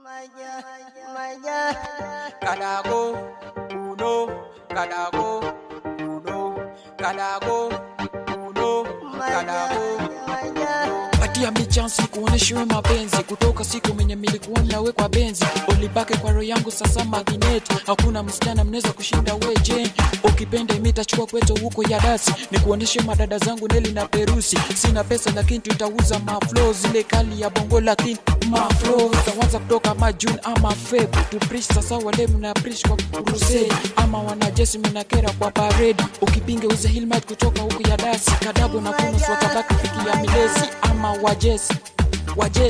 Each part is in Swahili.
Kadago, uno, Kadago, uno, Kadago, uno, Kadago. Patia mi chance kuoneshewe mapenzi kutoka siku mwenye milikuwa nawe kwa benzi. Ulibaki kwa roho yangu sasa magnet. Hakuna msichana mnaweza kushinda weje. Ukipenda mitachukua kwetu huko ya dasi. Nikuoneshe madada zangu Neli na Perusi. Sina pesa lakini tutauza maflows. Ile kali ya bongo lakini maflows. Tawanza kutoka June ama Feb. To preach sasa wale mna preach kwa crusade. Ama wanajesi mnakera kwa parade. Ukipinge uze Hillmat kutoka huko ya dasi. Kadabo na kuno watabaki fikia milezi. Ama wajesi I'm on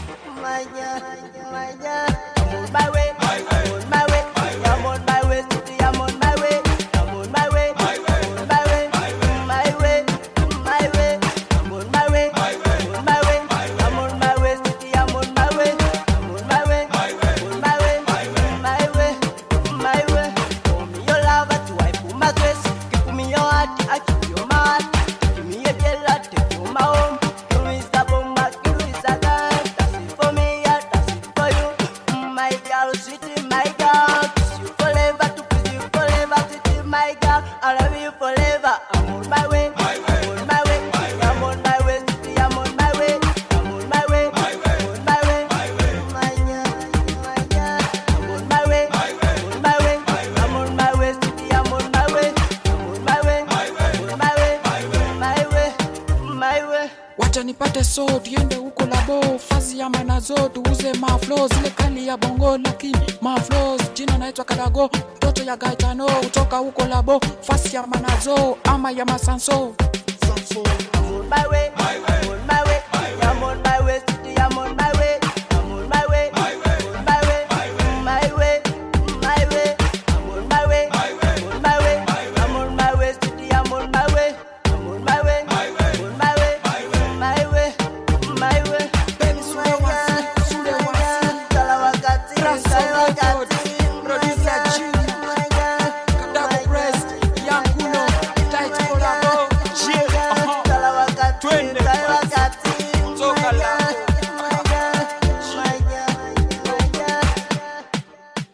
my way, I'm on my way, I'm on my way, I'm on my way, I'm on my way, my way, my way, my way, I'm on my way, on my way, I'm on my way, I'm on my way, I'm on my way, on my way, my way, my way. Show me your love, to wipe my grace. Give me your heart, I keep your heart. Give me a girl, I take you my home. My girl, kiss you forever, to kiss you forever, to my girl, I love you forever. I'm on my way, I'm on my way, I'm on my way, I'm on my way, I'm on my way, on my way, my girl, I'm on my way, on my way, I'm on my way, I'm on my way, I'm on my way, on my way, my way, my way. Wacha nipate so tuende huko labo fazi ya manazo tuuze maflows ile kali ya bongo lakini maflows jina naitwa Kadago mtoto ya Gaetano utoka huko labo fazi ya manazo ama ya masanso. I'm on my way, I'm on my way, I'm on my